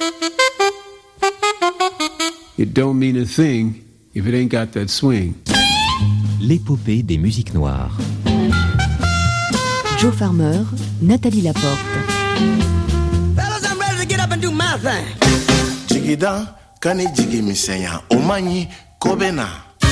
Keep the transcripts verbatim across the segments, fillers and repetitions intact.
It don't mean a thing if it ain't got that swing. L'épopée des musiques noires. Joe Farmer, Nathalie Laporte. Fellas, I'm ready to get up and do my thing. Jigida, kani jigi misenya, omanyi kobena.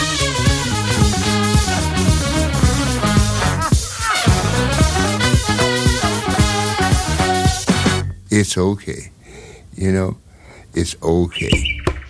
It's okay, you know, it's okay.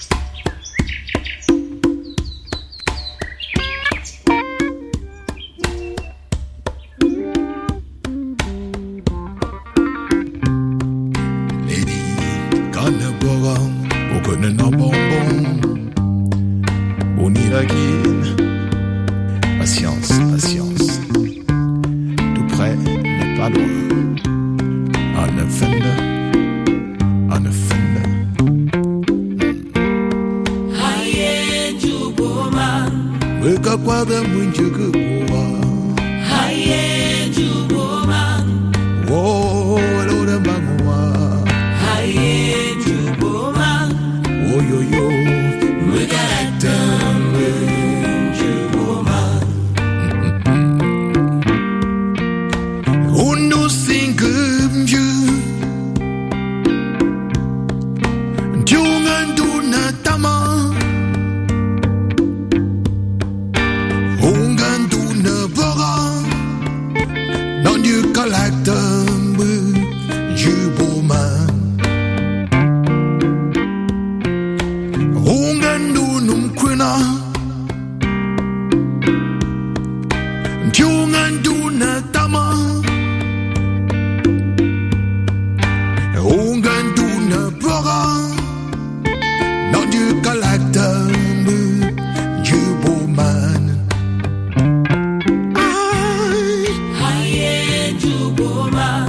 Patience, patience. Tout près, mais pas loin. On a fender, on a fender. Haye Juboma, Weka kwa the mwinjuku kwa. Haye Juboma, Wo, lo de mangwa. Haye Juboma, Wo yo yo. we got it done with Juboma. Uno singum ju. Jungan duna tama. Ungan duna boga. Non du collector Juboma. Ungan dunum quina. Jungan duna tama. Ungan duna boga. Non du collector Juboman. Haye Juboma.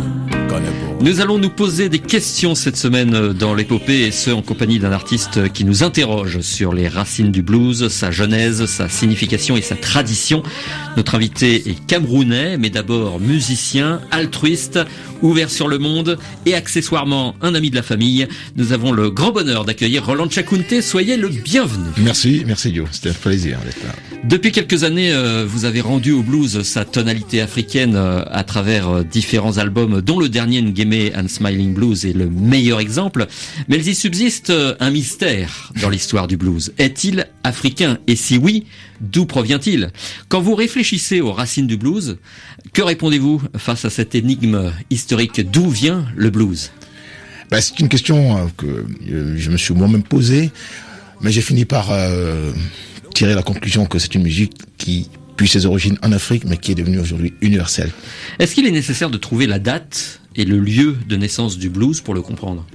Nous allons nous poser des questions cette semaine dans l'épopée, et ce en compagnie d'un artiste qui nous interroge sur les racines du blues, sa genèse, sa signification et sa tradition. Notre invité est camerounais, mais d'abord musicien, altruiste, ouvert sur le monde et accessoirement un ami de la famille. Nous avons le grand bonheur d'accueillir Roland Tchakounté. Soyez le bienvenu. Merci, merci Joe, c'était un plaisir d'être là. Depuis quelques années, euh, vous avez rendu au blues sa tonalité africaine euh, à travers euh, différents albums, dont le dernier Ngeme and Smiling Blues est le meilleur exemple. Mais il y subsiste euh, un mystère dans l'histoire du blues. Est-il africain? Et si oui, d'où provient-il? Quand vous réfléchissez aux racines du blues, que répondez-vous face à cette énigme historique? D'où vient le blues? Ben, c'est une question euh, que euh, je me suis moi-même posée, mais j'ai fini par euh, tirer la conclusion que c'est une musique qui puise ses origines en Afrique, mais qui est devenue aujourd'hui universelle. Est-ce qu'il est nécessaire de trouver la date et le lieu de naissance du blues pour le comprendre?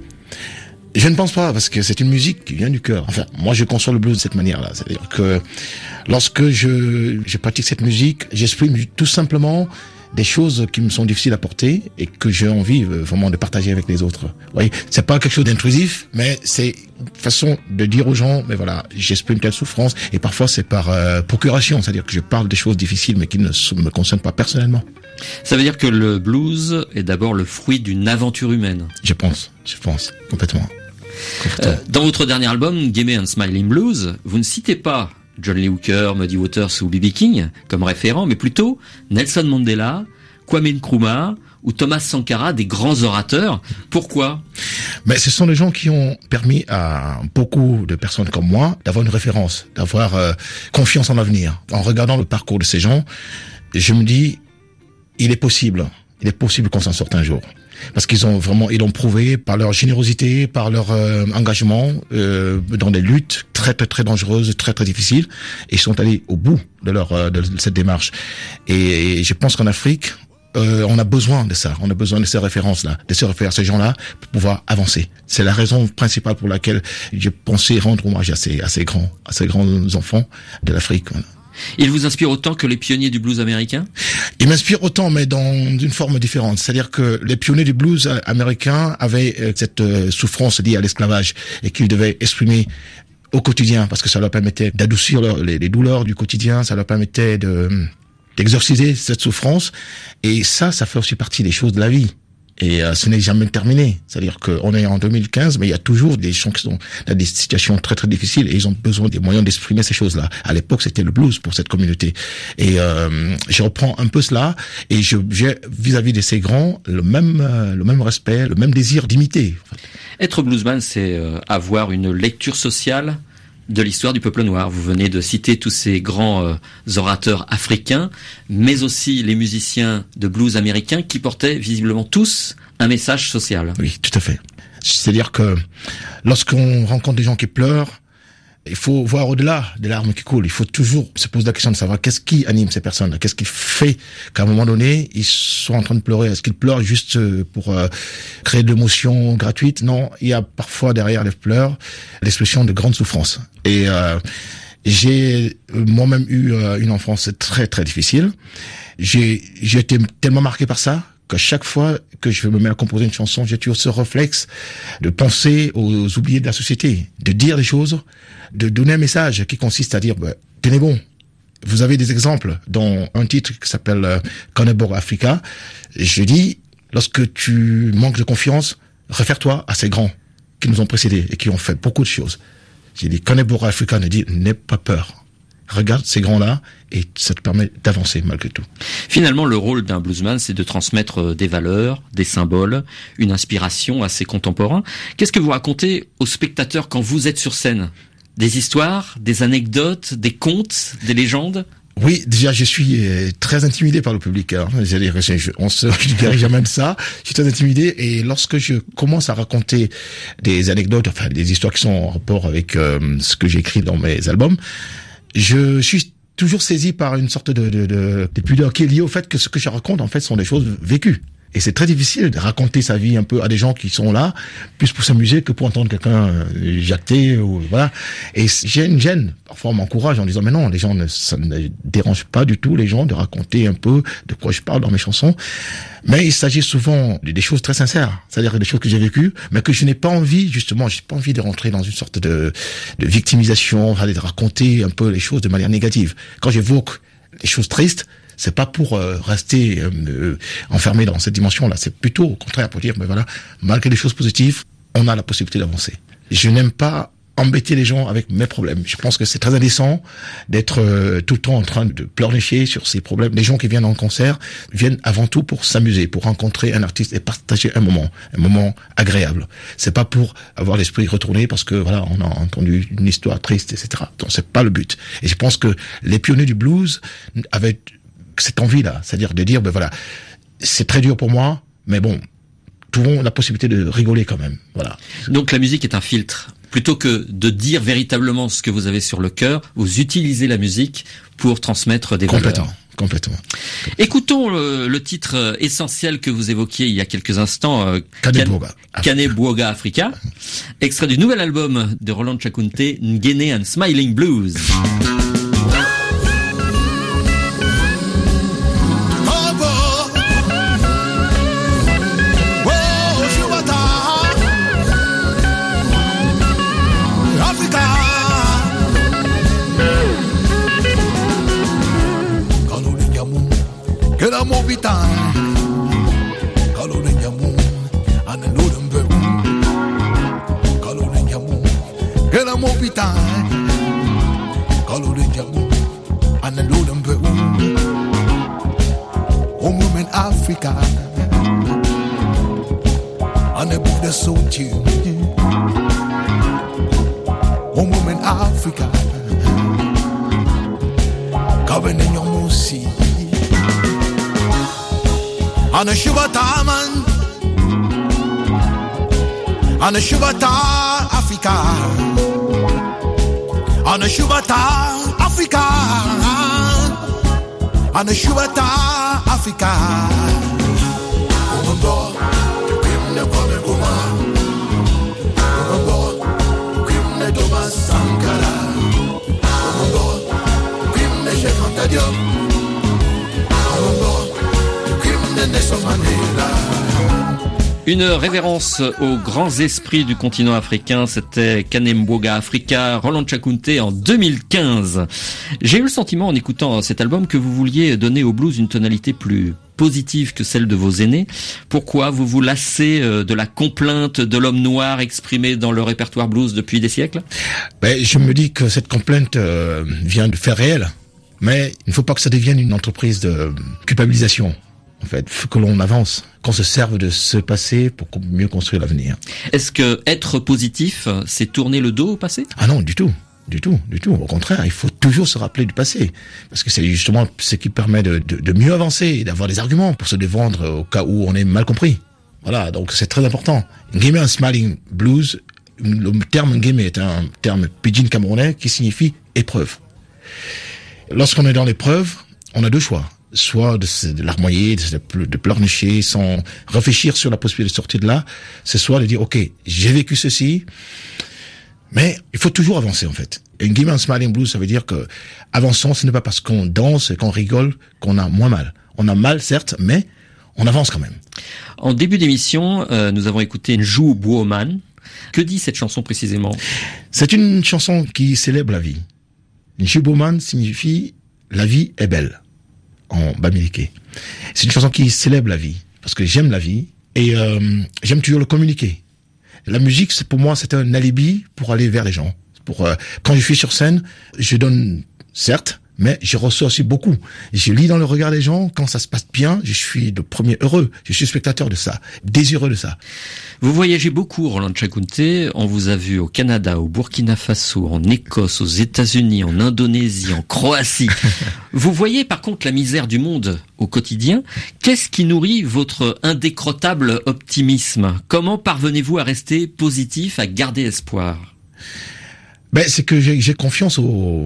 Je ne pense pas, parce que c'est une musique qui vient du cœur. Enfin, moi, je conçois le blues de cette manière-là. C'est-à-dire que lorsque je, je pratique cette musique, j'exprime tout simplement des choses qui me sont difficiles à porter et que j'ai envie vraiment de partager avec les autres. Vous voyez, c'est pas quelque chose d'intrusif, mais c'est une façon de dire aux gens, mais voilà, j'exprime telle souffrance, et parfois c'est par euh, procuration, c'est-à-dire que je parle des choses difficiles mais qui ne me concernent pas personnellement. Ça veut dire que le blues est d'abord le fruit d'une aventure humaine. Je pense, je pense, complètement. complètement. Euh, dans votre dernier album, Ngeme and Smiling Blues, vous ne citez pas John Lee Hooker, Muddy Waters ou B B King comme référent, mais plutôt Nelson Mandela, Kwame Nkrumah ou Thomas Sankara, des grands orateurs. Pourquoi? Mais ce sont des gens qui ont permis à beaucoup de personnes comme moi d'avoir une référence, d'avoir euh, confiance en l'avenir. En regardant le parcours de ces gens, je me dis, il est possible, il est possible qu'on s'en sorte un jour. Parce qu'ils ont vraiment, ils l'ont prouvé par leur générosité, par leur euh, engagement euh, dans des luttes très très très dangereuses, très très difficiles, et ils sont allés au bout de leur euh, de cette démarche. Et, et je pense qu'en Afrique, euh, on a besoin de ça, on a besoin de ces références-là, de ces références, ces gens-là, pour pouvoir avancer. C'est la raison principale pour laquelle je pensais rendre hommage à ces à ces grands à ces grands enfants de l'Afrique. Voilà. Il vous inspire autant que les pionniers du blues américain? Il m'inspire autant, mais dans une forme différente. C'est-à-dire que les pionniers du blues américain avaient cette souffrance liée à l'esclavage et qu'ils devaient exprimer au quotidien, parce que ça leur permettait d'adoucir leur, les, les douleurs du quotidien, ça leur permettait de d'exorciser cette souffrance. Et ça, ça fait aussi partie des choses de la vie. Et euh, ce n'est jamais terminé. C'est-à-dire qu'on est en deux mille quinze, mais il y a toujours des gens qui sont dans des situations très très difficiles et ils ont besoin des moyens d'exprimer ces choses-là. À l'époque, c'était le blues pour cette communauté. Et euh, je reprends un peu cela et je, j'ai vis-à-vis de ces grands le même euh, le même respect, le même désir d'imiter. En fait. Être bluesman, c'est euh, avoir une lecture sociale de l'histoire du peuple noir. Vous venez de citer tous ces grands euh, orateurs africains, mais aussi les musiciens de blues américains qui portaient visiblement tous un message social. Oui, tout à fait. C'est-à-dire que lorsqu'on rencontre des gens qui pleurent, il faut voir au-delà des larmes qui coulent. Il faut toujours se poser la question de savoir qu'est-ce qui anime ces personnes-là, qu'est-ce qui fait qu'à un moment donné, ils sont en train de pleurer. Est-ce qu'ils pleurent juste pour euh, créer de l'émotion gratuite? Non, il y a parfois derrière les pleurs l'expression de grandes souffrances. Et euh, j'ai moi-même eu euh, une enfance très très difficile. J'ai j'ai été tellement marqué par ça qu'à chaque fois que je me mets à composer une chanson, j'ai toujours ce réflexe de penser aux oubliés de la société, de dire des choses, de donner un message qui consiste à dire bah, tenez bon. Vous avez des exemples dans un titre qui s'appelle euh, Kanebora Africa. Je dis, lorsque tu manques de confiance, réfère-toi à ces grands qui nous ont précédés et qui ont fait beaucoup de choses. J'ai dit, Kanebora Africa ne dit, n'aie pas peur. Regarde ces grands-là et ça te permet d'avancer malgré tout. Finalement, le rôle d'un bluesman, c'est de transmettre des valeurs, des symboles, une inspiration à ses contemporains. Qu'est-ce que vous racontez aux spectateurs quand vous êtes sur scène? Des histoires, des anecdotes, des contes, des légendes? Oui, déjà, je suis très intimidé par le public. Hein. C'est-à-dire, je, on se dirait jamais de ça. Je suis très intimidé et lorsque je commence à raconter des anecdotes, enfin des histoires qui sont en rapport avec euh, ce que j'écris dans mes albums, je suis toujours saisi par une sorte de, de, de, de pudeur qui est liée au fait que ce que je raconte, en fait, sont des choses vécues. Et c'est très difficile de raconter sa vie un peu à des gens qui sont là, plus pour s'amuser que pour entendre quelqu'un euh, jacter ou voilà. Et j'ai une gêne. Parfois on m'encourage en disant mais non, les gens ne, ça ne dérange pas du tout les gens de raconter un peu de quoi je parle dans mes chansons. Mais il s'agit souvent de des choses très sincères, c'est-à-dire des choses que j'ai vécues, mais que je n'ai pas envie justement, j'ai pas envie de rentrer dans une sorte de, de victimisation, de raconter un peu les choses de manière négative. Quand j'évoque les choses tristes, c'est pas pour euh, rester euh, enfermé dans cette dimension-là. C'est plutôt au contraire pour dire, mais voilà, malgré les choses positives, on a la possibilité d'avancer. Je n'aime pas embêter les gens avec mes problèmes. Je pense que c'est très indécent d'être euh, tout le temps en train de pleurnicher sur ces problèmes. Les gens qui viennent en concert viennent avant tout pour s'amuser, pour rencontrer un artiste et partager un moment, un moment agréable. C'est pas pour avoir l'esprit retourné parce que voilà, on a entendu une histoire triste, et cetera. Donc c'est pas le but. Et je pense que les pionniers du blues avaient cette envie-là, c'est-à-dire de dire, ben voilà, c'est très dur pour moi, mais bon, trouvons la possibilité de rigoler quand même, voilà. Donc la musique est un filtre. Plutôt que de dire véritablement ce que vous avez sur le cœur, vous utilisez la musique pour transmettre des complètement, valeurs. Complètement. Écoutons le, le titre essentiel que vous évoquiez il y a quelques instants, euh, Kanebora Kanebora Africa, extrait du nouvel album de Roland Chakunte, Ngene and Smiling Blues. Kela movita, kalo nenyamu, aneludembe. Kalo nenyamu, kela movita, kalo nenyamu, aneludembe. Home women Africa, anebude sochi. Home women Africa, kabe nenyamu si. Ana shubata man, ana shubata Africa, ana shubata Africa, ana shubata Africa. Umbo, kimne kome kuma, umbo, kimne Thomas Sankara, umbo, kimne Cheikh Anta Diop, umbo. Une révérence aux grands esprits du continent africain, c'était Kanembwoga Africa, Roland Tchakounte en deux mille quinze. J'ai eu le sentiment en écoutant cet album que vous vouliez donner au blues une tonalité plus positive que celle de vos aînés. Pourquoi vous vous lassez de la complainte de l'homme noir exprimée dans le répertoire blues depuis des siècles? Ben, je me dis que cette complainte euh, vient de faits réels, mais il ne faut pas que ça devienne une entreprise de culpabilisation. En fait, faut que l'on avance, qu'on se serve de ce passé pour mieux construire l'avenir. Est-ce que être positif, c'est tourner le dos au passé? Ah non, du tout. Du tout, du tout. Au contraire, il faut toujours se rappeler du passé. Parce que c'est justement ce qui permet de, de, de mieux avancer et d'avoir des arguments pour se défendre au cas où on est mal compris. Voilà, donc c'est très important. Ngeme and Smiling Blues, le terme Ngeme est un terme pidgin camerounais qui signifie épreuve. Lorsqu'on est dans l'épreuve, on a deux choix. Soit de, de larmoyer, de, de pleurnicher sans réfléchir sur la possibilité de sortir de là. C'est soit de dire, ok, j'ai vécu ceci, mais il faut toujours avancer en fait. Et Ngeme and Smiling Blues, ça veut dire que avançons, ce n'est pas parce qu'on danse et qu'on rigole qu'on a moins mal. On a mal certes, mais on avance quand même. En début d'émission, euh, nous avons écouté Njou Bouoman. Que dit cette chanson précisément? C'est une chanson qui célèbre la vie. Njou Bouoman signifie la vie est belle en bamileke. C'est une chanson qui célèbre la vie parce que j'aime la vie et euh, j'aime toujours le communiquer. La musique, c'est pour moi, c'est un alibi pour aller vers les gens. Pour euh, quand je suis sur scène, je donne certes, mais je reçois aussi beaucoup. Je lis dans le regard des gens, quand ça se passe bien, je suis le premier heureux. Je suis spectateur de ça, désireux de ça. Vous voyagez beaucoup, Roland Tchakounte. On vous a vu au Canada, au Burkina Faso, en Écosse, aux États-Unis, en Indonésie, en Croatie. Vous voyez par contre la misère du monde au quotidien. Qu'est-ce qui nourrit votre indécrottable optimisme? Comment parvenez-vous à rester positif, à garder espoir? Ben, c'est que j'ai, j'ai confiance au,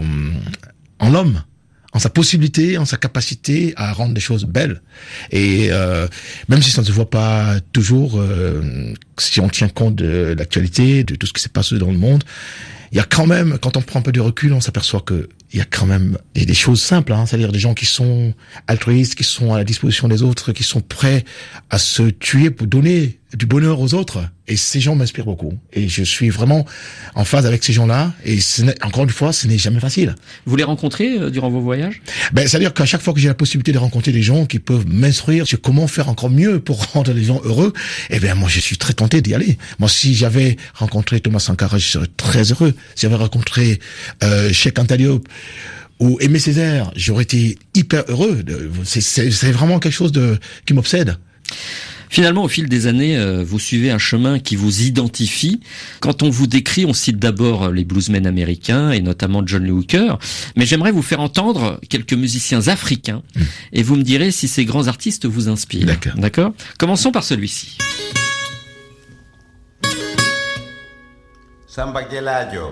en l'homme, en sa possibilité, en sa capacité à rendre des choses belles. Et euh, même si ça ne se voit pas toujours, euh, si on tient compte de l'actualité, de tout ce qui s'est passé dans le monde, il y a quand même, quand on prend un peu de recul, on s'aperçoit que il y a quand même des choses simples, hein, c'est-à-dire des gens qui sont altruistes, qui sont à la disposition des autres, qui sont prêts à se tuer pour donner du bonheur aux autres. Et ces gens m'inspirent beaucoup. Et je suis vraiment en phase avec ces gens-là. Et ce n'est, encore une fois, ce n'est jamais facile. Vous les rencontrez euh, durant vos voyages? Ben, c'est-à-dire qu'à chaque fois que j'ai la possibilité de rencontrer des gens qui peuvent m'instruire sur comment faire encore mieux pour rendre les gens heureux, eh ben, moi, je suis très tenté d'y aller. Moi, si j'avais rencontré Thomas Sankara, je serais très heureux. Si j'avais rencontré euh, Cheikh Anta Diop ou Aimé Césaire, j'aurais été hyper heureux. C'est, c'est, c'est vraiment quelque chose de qui m'obsède. Finalement, au fil des années, euh, vous suivez un chemin qui vous identifie. Quand on vous décrit, on cite d'abord les bluesmen américains et notamment John Lee Hooker. Mais j'aimerais vous faire entendre quelques musiciens africains mmh. et vous me direz si ces grands artistes vous inspirent. D'accord. D'accord ? Commençons par celui-ci. Samba Geladio.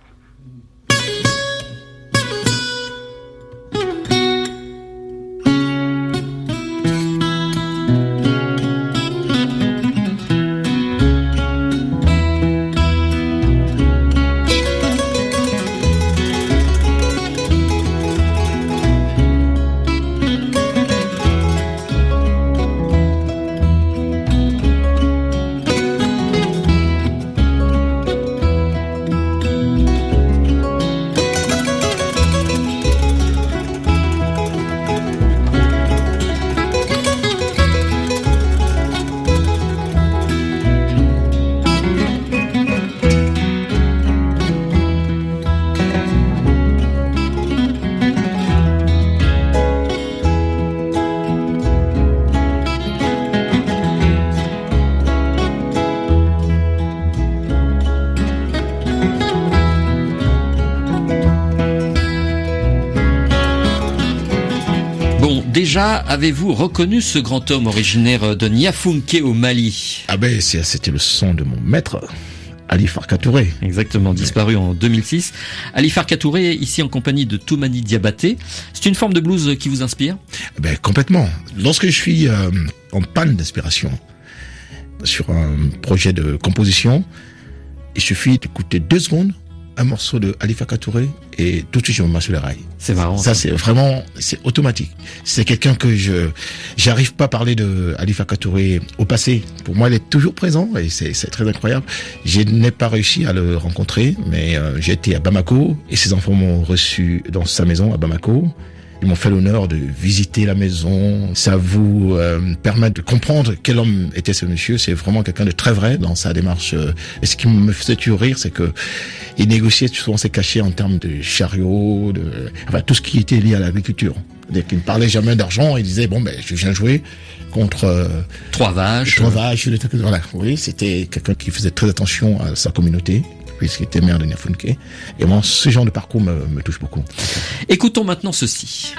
Déjà, avez-vous reconnu ce grand homme originaire de Niafunké au Mali? Ah ben, c'est, c'était le son de mon maître, Ali Farka Touré. Exactement, disparu en deux mille six. Ali Farka Touré, ici en compagnie de Toumani Diabaté. C'est une forme de blues qui vous inspire? Ben, complètement. Lorsque je suis euh, en panne d'inspiration sur un projet de composition, il suffit d'écouter deux secondes un morceau de Alifa Katouré et tout de suite je me mets sur les rails. C'est marrant. Ça, ça c'est vraiment, c'est automatique. C'est quelqu'un que je, j'arrive pas à parler de Alifa Katouré au passé. Pour moi, il est toujours présent et c'est, c'est très incroyable. Je n'ai pas réussi à le rencontrer, mais euh, j'ai été à Bamako et ses enfants m'ont reçu dans sa maison à Bamako. Ils m'ont fait l'honneur de visiter la maison. Ça vous euh, permet de comprendre quel homme était ce monsieur. C'est vraiment quelqu'un de très vrai dans sa démarche. Et ce qui me faisait toujours rire, c'est que il négociait souvent ses cachets en termes de chariots, de, enfin tout ce qui était lié à l'agriculture. C'est-à-dire qu'il ne parlait jamais d'argent. Il disait bon ben je viens jouer contre euh, trois vaches. Trois vaches. Voilà. Oui, c'était quelqu'un qui faisait très attention à sa communauté, puisqu'il était maire de Niafunke. Et moi, ce genre de parcours me, me touche beaucoup. Écoutons maintenant ceci.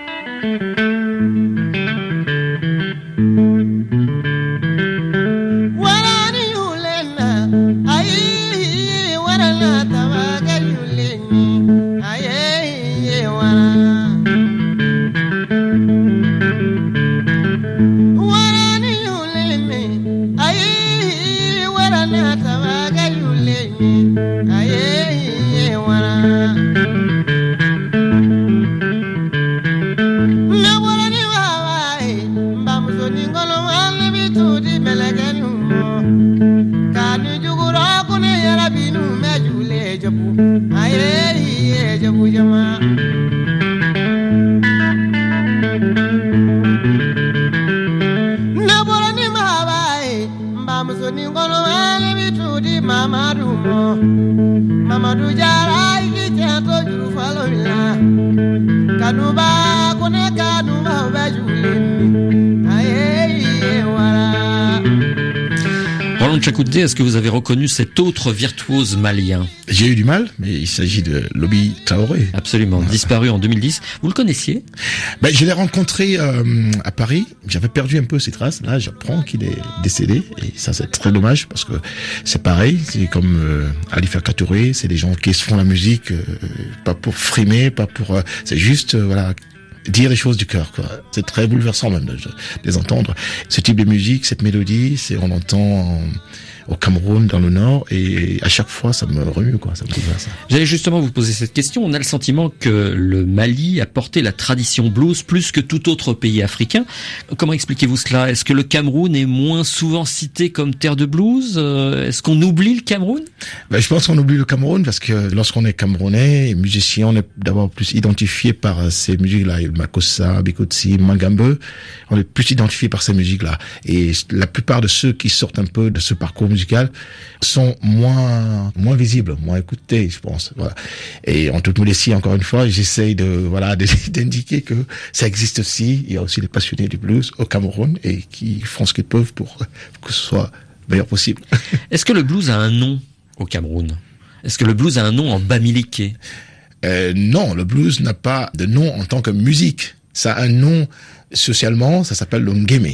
Chakoudé, est-ce que vous avez reconnu cet autre virtuose malien? J'ai eu du mal, mais il s'agit de Lobi Traoré. Absolument, voilà. Disparu en deux mille dix. Vous le connaissiez? Ben, je l'ai rencontré euh, à Paris. J'avais perdu un peu ses traces. Là, j'apprends qu'il est décédé. Et ça, c'est très dommage parce que c'est pareil. C'est comme euh, Alifa Katouré. C'est des gens qui se font la musique, euh, pas pour frimer, pas pour... Euh, c'est juste, euh, voilà... dire les choses du cœur, quoi. C'est très bouleversant même de, de les entendre. Ce type de musique, cette mélodie, c'est on entend en, au Cameroun, dans le Nord, et à chaque fois, ça me remue, quoi. Ça me bouleverse. J'allais justement vous poser cette question. On a le sentiment que le Mali a porté la tradition blues plus que tout autre pays africain. Comment expliquez-vous cela? Est-ce que le Cameroun est moins souvent cité comme terre de blues? Est-ce qu'on oublie le Cameroun? Ben, je pense qu'on oublie le Cameroun parce que lorsqu'on est Camerounais et musicien, on est d'abord plus identifié par ces musiques-là. Makossa, Bikotsi, Mangambe, on est plus identifié par ces musiques-là. Et la plupart de ceux qui sortent un peu de ce parcours musical sont moins moins visibles, moins écoutés, je pense. Voilà. Et en toute modestie, encore une fois, j'essaye de voilà de, d'indiquer que ça existe aussi. Il y a aussi des passionnés du blues au Cameroun et qui font ce qu'ils peuvent pour que ce soit le meilleur possible. Est-ce que le blues a un nom au Cameroun? Est-ce que le blues a un nom en bamileke? Euh, non, le blues n'a pas de nom en tant que musique. Ça a un nom socialement, ça s'appelle le ngeme.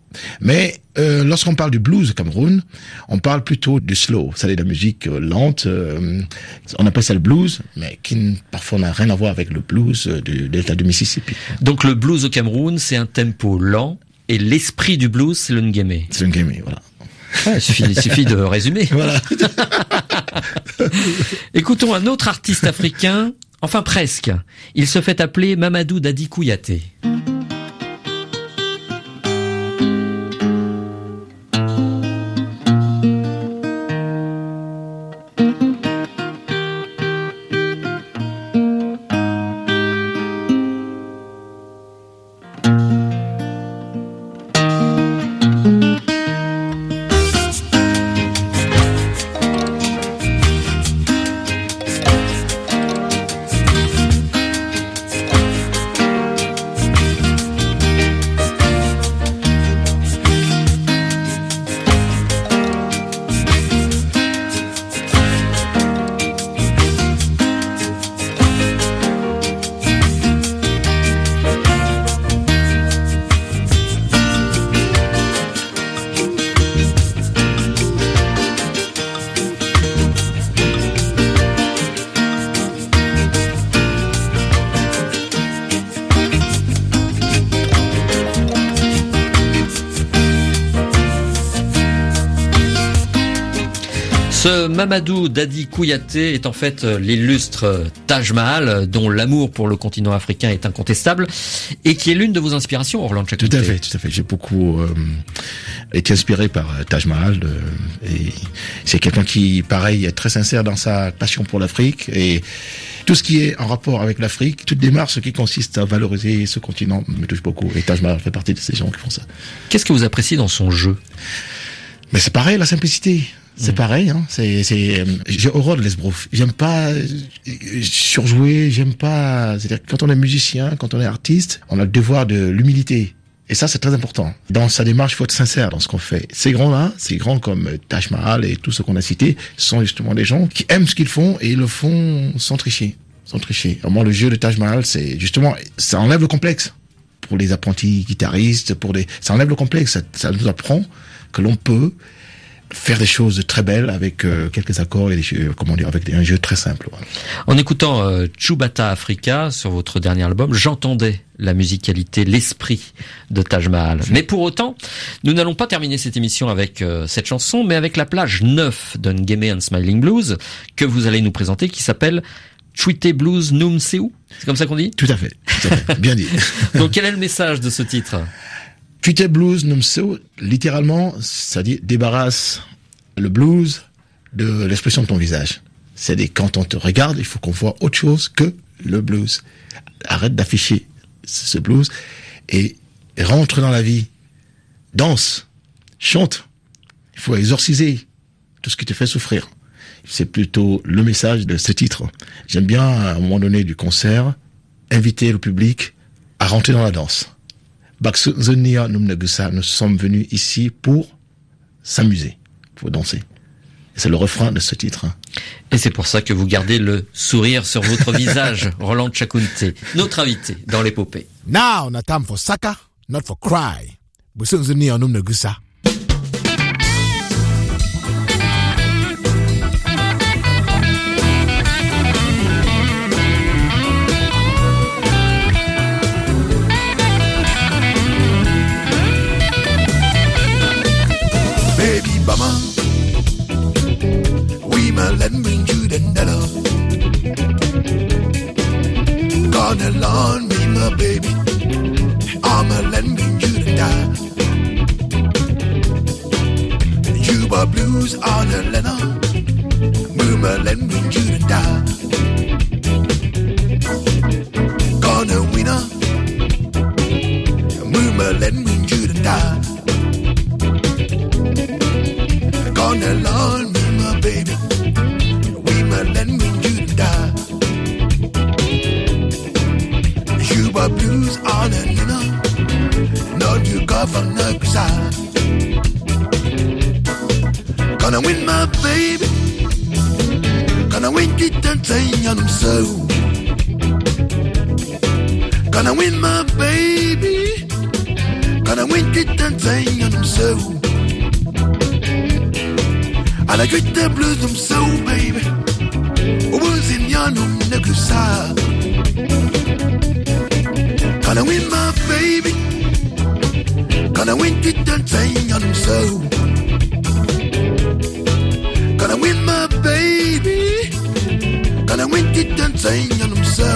Mais euh, lorsqu'on parle du blues au Cameroun, on parle plutôt du slow, c'est-à-dire de la musique euh, lente. Euh, on appelle ça le blues, mais qui parfois n'a rien à voir avec le blues de, de l'État du Mississippi. Donc le blues au Cameroun, c'est un tempo lent, et l'esprit du blues, c'est le ngeme. C'est le ngeme, voilà. Ouais, il suffit, il suffit de résumer. Voilà. Écoutons un autre artiste africain, enfin presque. Il se fait appeler Mamadou Dadi Kouyaté. Ce Mamadou Dadi Kouyaté est en fait l'illustre Taj Mahal, dont l'amour pour le continent africain est incontestable et qui est l'une de vos inspirations, Orlando Chakouté. Tout à fait, tout à fait. J'ai beaucoup euh, été inspiré par Taj Mahal euh, et c'est quelqu'un qui, pareil, est très sincère dans sa passion pour l'Afrique et tout ce qui est en rapport avec l'Afrique, toute démarche qui consiste à valoriser ce continent me touche beaucoup et Taj Mahal fait partie de ces gens qui font ça. Qu'est-ce que vous appréciez dans son jeu? Mais c'est pareil, la simplicité. C'est mmh. pareil, hein. C'est, c'est, j'ai horreur de l'esbrouf. J'aime pas surjouer, j'aime pas, c'est-à-dire que quand on est musicien, quand on est artiste, on a le devoir de l'humilité. Et ça, c'est très important. Dans sa démarche, il faut être sincère dans ce qu'on fait. Ces grands-là, ces grands comme Taj Mahal et tous ceux qu'on a cités, sont justement des gens qui aiment ce qu'ils font et ils le font sans tricher. Sans tricher. Moi, le jeu de Taj Mahal, c'est justement, ça enlève le complexe. Pour les apprentis guitaristes, pour les, ça enlève le complexe. Ça, ça nous apprend que l'on peut faire des choses très belles avec euh, quelques accords et des, comment dire, avec un jeu très simple. Voilà. En écoutant euh, Chubata Africa sur votre dernier album, j'entendais la musicalité, l'esprit de Taj Mahal. Mais pour autant, nous n'allons pas terminer cette émission avec euh, cette chanson, mais avec la plage neuf de Ngeme and Smiling Blues que vous allez nous présenter, qui s'appelle Tweete Blues Num Seu. C'est comme ça qu'on dit? Tout à fait, tout à fait. Bien dit. Donc quel est le message de ce titre? Tweete Blues Num Seu, littéralement, ça dit débarrasse le blues de l'expression de ton visage. C'est-à-dire quand on te regarde, il faut qu'on voit autre chose que le blues. Arrête d'afficher ce blues et rentre dans la vie. Danse, chante. Il faut exorciser tout ce qui te fait souffrir. C'est plutôt le message de ce titre. J'aime bien, à un moment donné du concert, inviter le public à rentrer dans la danse. Nous sommes venus ici pour s'amuser, pour danser. C'est le refrain de ce titre. Et c'est pour ça que vous gardez le sourire sur votre visage, Roland Chakouté, notre invité dans l'épopée. Now, not time for saka, not for cry. Baby mama, we ma let me you the nether. Gonna learn me my baby, I'ma let me you the die. You ba blues on the leather, mama let me you the die. Gonna winner, mama let me you the die. Gonna learn me, my baby. We might let me you die. You buy blues on a nina. Not you governor side. Gonna win my baby. Gonna win it and say on so. Gonna win my baby. Gonna win it and say on so. And I get the blues, I'm so baby. Was in Yanum Nagusa. Gonna win my baby. Gonna win it and say I'm so. Gonna win my baby. Gonna win it and say I'm so.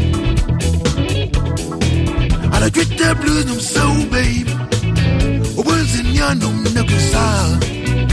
And I get the blues, I'm so baby. Was in Yanum Nagusa.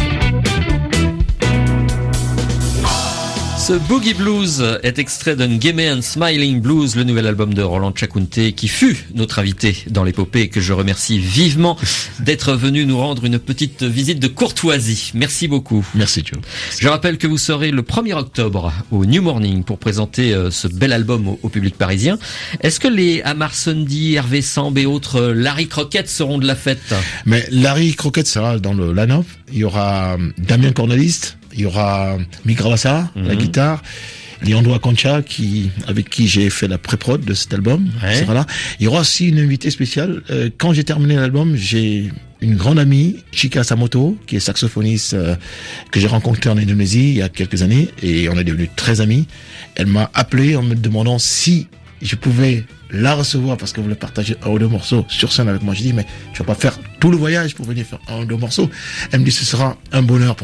Ce Boogie Blues est extrait de Ngeme and Smiling Blues, le nouvel album de Roland Chakouté, qui fut notre invité dans l'épopée et que je remercie vivement d'être venu nous rendre une petite visite de courtoisie. Merci beaucoup. Merci Joe. Je rappelle que vous serez le premier octobre au New Morning pour présenter ce bel album au, au public parisien. Est-ce que les Amar Sundy, Hervé Samb et autres Larry Crockett seront de la fête? Mais Larry Crockett sera dans le line-up. Il y aura Damien Corneliste. Il y aura Migrawassa, mmh. la guitare, Leandro Concha, qui, avec qui j'ai fait la pré-prod de cet album, ouais. sera là. Il y aura aussi une invitée spéciale. Euh, quand j'ai terminé l'album, j'ai une grande amie, Chika Samoto, qui est saxophoniste, euh, que j'ai rencontrée en Indonésie il y a quelques années, et on est devenus très amis. Elle m'a appelé en me demandant si je pouvais la recevoir parce qu'elle voulait partager un ou deux morceaux sur scène avec moi. J'ai dit, mais tu vas pas faire tout le voyage pour venir faire un ou deux morceaux. Elle me dit, ce sera un bonheur pour moi.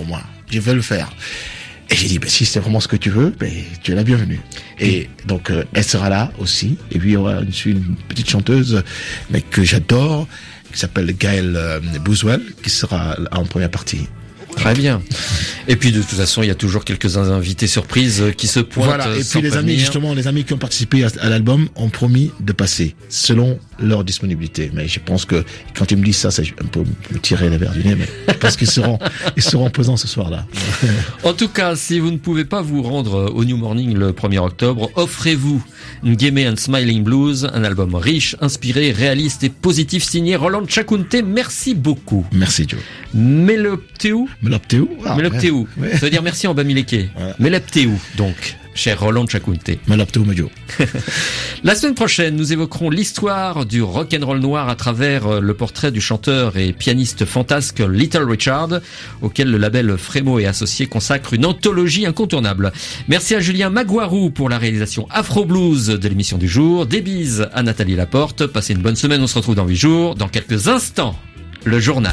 je veux le faire. Et j'ai dit, ben, si c'est vraiment ce que tu veux, ben, tu es la bienvenue. Et donc, euh, elle sera là aussi. Et puis, il y aura une, une petite chanteuse, mais que j'adore, qui s'appelle Gaëlle euh, Bouzouel, qui sera là en première partie. Très bien. Et puis de toute façon, il y a toujours quelques invités surprises qui se pointent. Voilà. Et sans puis les prévenir. amis, justement, les amis qui ont participé à, à l'album ont promis de passer selon leur disponibilité. Mais je pense que quand ils me disent ça, c'est un peu me tirer les verres du nez. Mais je pense qu'ils seront, ils seront présents ce soir-là. En tout cas, si vous ne pouvez pas vous rendre au New Morning le premier octobre, offrez-vous Ngeme and Smiling Blues, un album riche, inspiré, réaliste et positif signé Roland Chakunte. Merci beaucoup. Merci Joe. Melepteu. Melepteu. Ah, Melepteu. ouais. Ça veut dire merci en bamileke. Ouais. Melepteu, donc, cher Roland Chakunte. Melepteu Medio. La semaine prochaine, nous évoquerons l'histoire du rock'n'roll noir à travers le portrait du chanteur et pianiste fantasque Little Richard, auquel le label Frémo et Associés consacre une anthologie incontournable. Merci à Julien Magouarou pour la réalisation Afro Blues de l'émission du jour. Des bises à Nathalie Laporte. Passez une bonne semaine, on se retrouve dans huit jours. Dans quelques instants, le journal.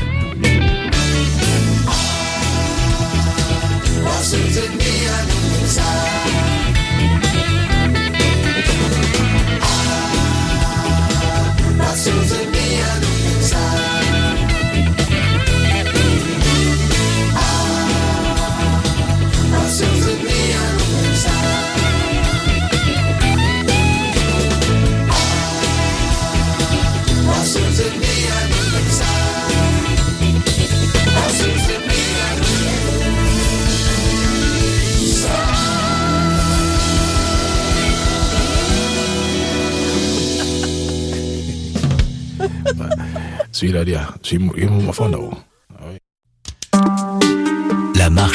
Celui-là, celui-là, celui-là, La marche